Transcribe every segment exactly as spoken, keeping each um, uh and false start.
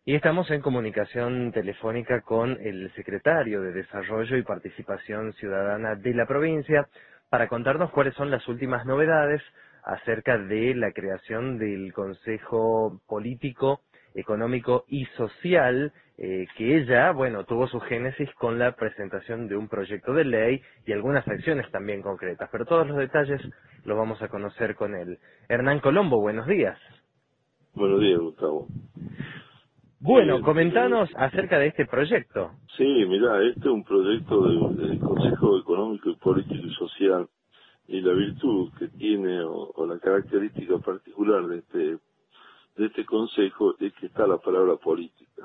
Y estamos en comunicación telefónica con el secretario de Desarrollo y Participación Ciudadana de la provincia para contarnos cuáles son las últimas novedades acerca de la creación del Consejo Político, Económico y Social, eh, que ella, bueno, tuvo su génesis con la presentación de un proyecto de ley y algunas acciones también concretas, pero todos los detalles los vamos a conocer con él. Hernán Colombo, buenos días. Buenos días, Gustavo. Bueno, Eh, comentanos acerca de este proyecto. sí, mira, este es un proyecto del de Consejo Económico y Político y Social, y la virtud que tiene o, o la característica particular de este de este consejo es que está la palabra política.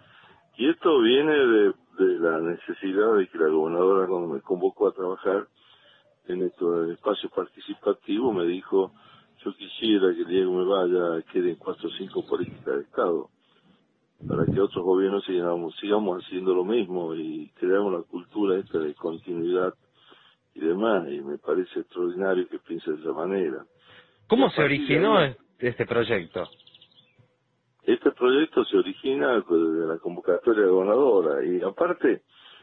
Y esto viene de, de la necesidad de que la gobernadora, cuando me convocó a trabajar en estos espacios participativos, me dijo: yo quisiera que el día que me vaya queden cuatro o cinco políticas de Estado, para que otros gobiernos sigamos, sigamos haciendo lo mismo y creamos la cultura esta de continuidad y demás, y me parece extraordinario que piense de esa manera. Y a ¿Cómo se partir de originó ahí, este proyecto? este proyecto se origina de la convocatoria gobernadora, y aparte,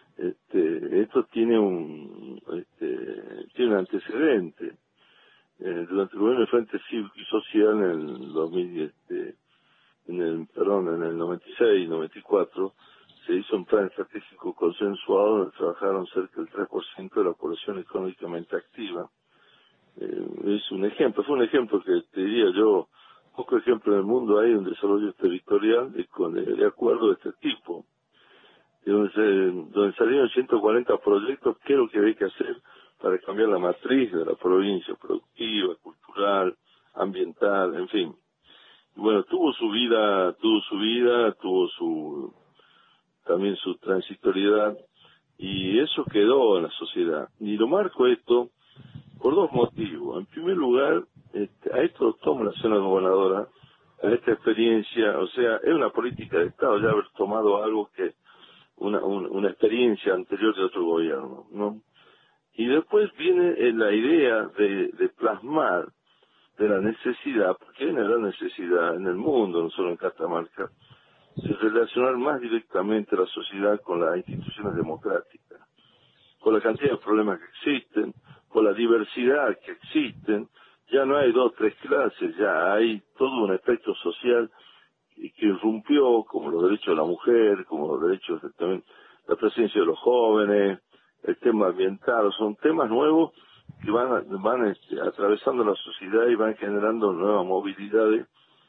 este, esto tiene un, este, tiene un antecedente. Eh, durante el gobierno del Frente Cívico y Social en el dos mil, este, en el, perdón, en el noventa y seis, noventa y cuatro, se hizo un plan estratégico consensuado donde trabajaron cerca del tres por ciento de la población económicamente activa. Eh, es un ejemplo, fue un ejemplo que te diría yo, poco ejemplo en el mundo hay un desarrollo territorial de, con, de, de acuerdo de este tipo, de donde, se, donde salieron ciento cuarenta proyectos. ¿Qué es lo que hay que hacer para cambiar la matriz de la provincia, productiva, cultural, ambiental, en fin? Bueno, tuvo su vida, tuvo su vida, tuvo su también su transitoriedad, y eso quedó en la sociedad. Y lo marco esto por dos motivos. En primer lugar, este, a esto lo toma la señora gobernadora, a esta experiencia, o sea, es una política de Estado ya haber tomado algo que, una, un, una experiencia anterior de otro gobierno, ¿no? Y después viene eh, la idea de, de plasmar de la necesidad, porque hay una gran necesidad en el mundo, no solo en Catamarca, de relacionar más directamente la sociedad con las instituciones democráticas, con la cantidad de problemas que existen, con la diversidad que existen. Ya no hay dos, tres clases, ya hay todo un aspecto social que irrumpió, como los derechos de la mujer, como los derechos de, también la presencia de los jóvenes, el tema ambiental. Son temas nuevos que van, van este, atravesando la sociedad y van generando nuevas movilidades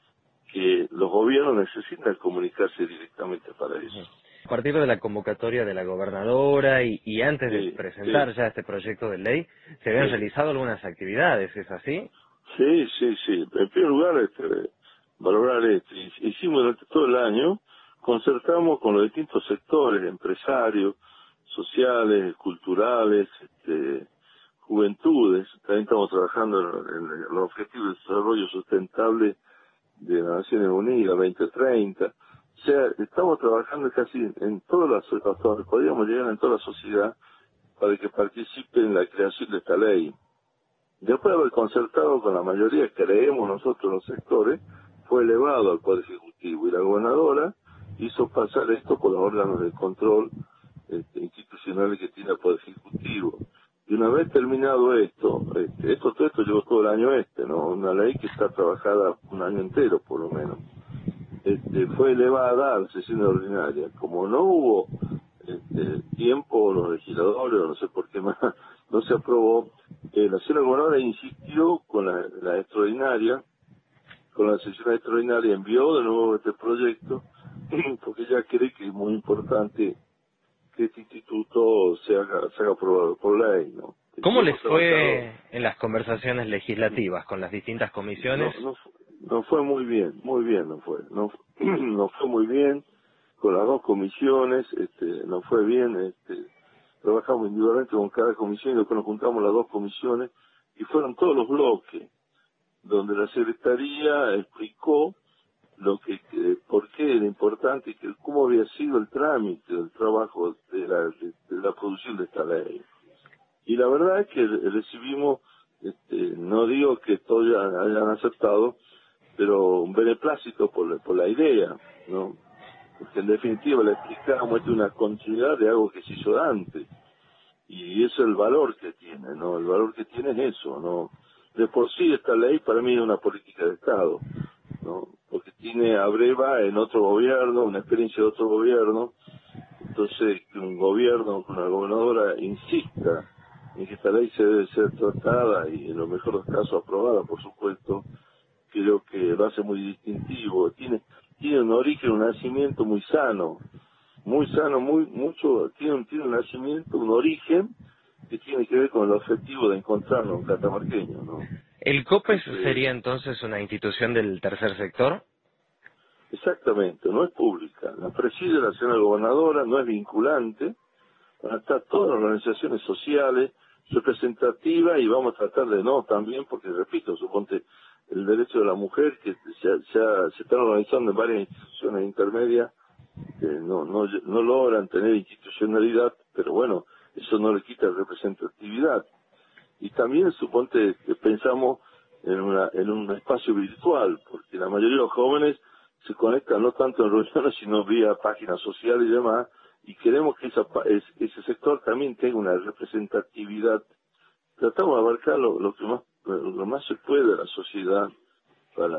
que los gobiernos necesitan comunicarse directamente para eso. A partir de la convocatoria de la gobernadora y, y antes de Sí, sí, presentar ya este proyecto de ley, se habían sí. realizado algunas actividades, ¿es así? Sí, sí, sí. En primer lugar, este, valorar esto. Hicimos durante todo el año, concertamos con los distintos sectores, empresarios, sociales, culturales, este, juventudes. También estamos trabajando en, en los objetivos de desarrollo sustentable de las Naciones Unidas veinte treinta. O sea, estamos trabajando casi en todas las, hasta donde podíamos llegar en toda la sociedad para que participe en la creación de esta ley. Después de haber concertado con la mayoría, creemos nosotros los sectores, fue elevado al Poder Ejecutivo, y la gobernadora hizo pasar esto por los órganos de control este, institucionales que tiene el Poder Ejecutivo. Y una vez terminado esto, este, esto todo esto llevó todo el año este, ¿no? Una ley que está trabajada un año entero, por lo menos. Este, fue elevada a la sesión ordinaria. Como no hubo este, tiempo, los legisladores, no sé por qué más, no se aprobó, eh, la señora gobernadora insistió con la, la extraordinaria, con la sesión extraordinaria, envió de nuevo este proyecto, porque ella cree que es muy importante que este instituto se haga, se haga aprobado por ley, ¿no? ¿Cómo Y les hemos trabajado. fue en las conversaciones legislativas con las distintas No, comisiones? no, fu- no fue muy bien, muy bien no fue, no, no fue muy bien con las dos comisiones, este, no fue bien, este, trabajamos individualmente con cada comisión y después nos juntamos las dos comisiones y fueron todos los bloques donde la secretaría explicó lo que, que por qué era importante y que cómo había sido el trámite del trabajo de la, de, de la producción de esta ley. Y la verdad es que recibimos, este, no digo que todos ya hayan aceptado, pero un beneplácito por, la- por la idea, ¿no? porque en definitiva le explicamos, es una continuidad de algo que se hizo antes, y eso es el valor que tiene, ¿no? El valor que tiene es eso, ¿no? De por sí esta ley para mí es una política de Estado, ¿no? Porque tiene abreva en otro gobierno, una experiencia de otro gobierno. Entonces, que un gobierno, una gobernadora insista en que esta ley se debe ser tratada y en los mejores casos aprobada, por supuesto, creo que lo hace muy distintivo. Tiene tiene un origen, un nacimiento muy sano, muy sano, muy mucho, tiene un, tiene un nacimiento, un origen que tiene que ver con el objetivo de encontrarnos un catamarqueño, ¿no? ¿El COPES Entonces, sería entonces una institución del tercer sector? exactamente, no es pública. La preside la señora gobernadora, no es vinculante. Van a estar todas las organizaciones sociales representativas y vamos a tratar de no también, porque repito, suponte el derecho de la mujer que se, se, se están organizando en varias instituciones intermedias que no, no, no logran tener institucionalidad, pero bueno, eso no le quita representatividad. Y también suponte que pensamos en, una, en un espacio virtual, porque la mayoría de los jóvenes se conectan no tanto en reuniones, sino vía páginas sociales y demás, y queremos que esa, ese sector también tenga una representatividad. Tratamos de abarcar lo, lo que más lo más se puede de la sociedad para,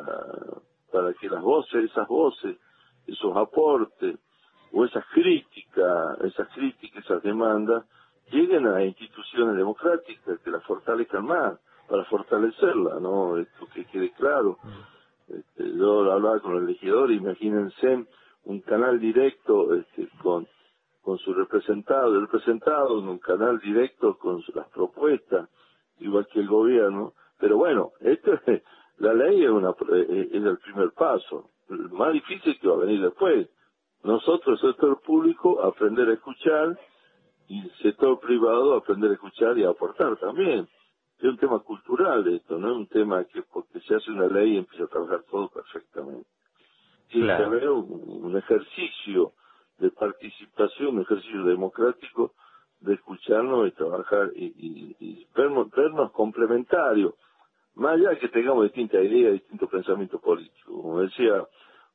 para que las voces, esas voces, esos aportes, o esas críticas, esas críticas, esas demandas, lleguen a instituciones democráticas que las fortalezcan más, para fortalecerla, ¿no? Esto que quede claro. Este, yo hablaba con el legislador, imagínense un canal directo este, con con su representado, el representado en un canal directo con su, las propuestas, igual que el gobierno. Pero bueno, esto es, la ley es, una, es el primer paso. El más difícil que va a venir después. Nosotros, el sector público, aprender a escuchar, y el sector privado, aprender a escuchar y a aportar también. Es un tema cultural esto, no es un tema que porque se hace una ley empieza a trabajar todo perfectamente. Tiene que haber un, un ejercicio de participación, un ejercicio democrático de escucharnos y trabajar y, y, y vernos, vernos complementarios, más allá de que tengamos distintas ideas, distintos pensamientos políticos. Como decía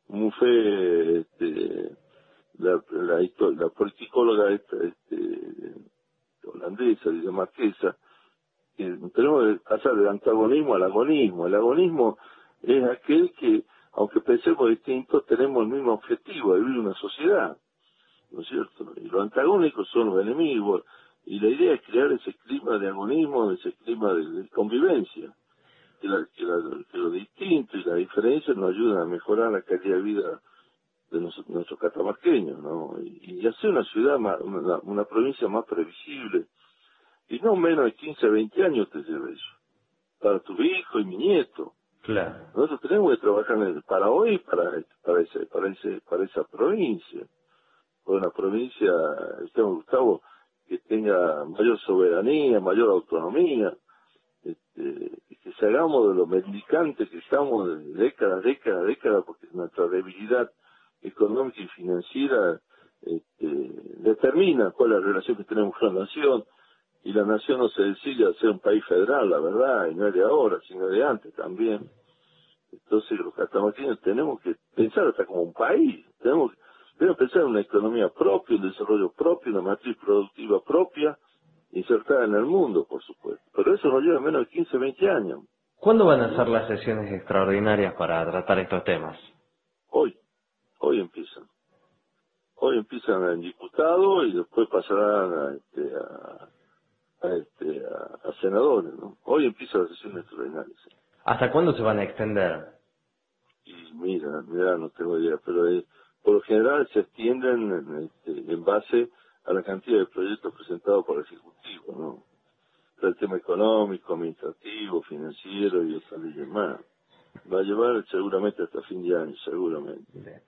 Muffet, este, la, la, la, la politicóloga esta, este, holandesa, dice Marquesa, que tenemos que pasar del antagonismo al agonismo. El agonismo es aquel que, aunque pensemos distintos, tenemos el mismo objetivo, de vivir una sociedad, ¿no es cierto? Y los antagónicos son los enemigos, y la idea es crear ese clima de agonismo, ese clima de, de convivencia, que, la, que, la, que lo distinto y la diferencia nos ayudan a mejorar la calidad de vida de nuestros, nuestros catamarqueños, ¿no? Y, y hacer una ciudad, más, una, una provincia más previsible, y no menos de quince, veinte años te lleva eso, para tu hijo y mi nieto. Claro. Nosotros tenemos que trabajar en el, para hoy, para, para, ese, para, ese, para esa provincia. Una provincia, Esteban Gustavo, que tenga mayor soberanía, mayor autonomía, este, que salgamos de lo mendicante que estamos de décadas, décadas, décadas, porque nuestra debilidad económica y financiera este, determina cuál es la relación que tenemos con la nación, y la nación no se decide a ser un país federal, la verdad, y no es de ahora, sino de antes también. Entonces los catamarqueños tenemos que pensar hasta como un país, tenemos que Debemos pensar en una economía propia, un desarrollo propio, una matriz productiva propia, insertada en el mundo, por supuesto. Pero eso nos lleva menos de quince, veinte años. ¿Cuándo van a ser las sesiones extraordinarias para tratar estos temas? Hoy, hoy empiezan. Hoy empiezan en diputados y después pasarán a, este, a, a, este, a, a senadores, ¿no? Hoy empiezan las sesiones extraordinarias. ¿Hasta cuándo se van a extender? Y mira, mira, no tengo idea, pero es... Por lo general se extienden en, este, en base a la cantidad de proyectos presentados por el Ejecutivo, ¿no? El tema económico, administrativo, financiero y otras leyes más. Va a llevar seguramente hasta fin de año, seguramente.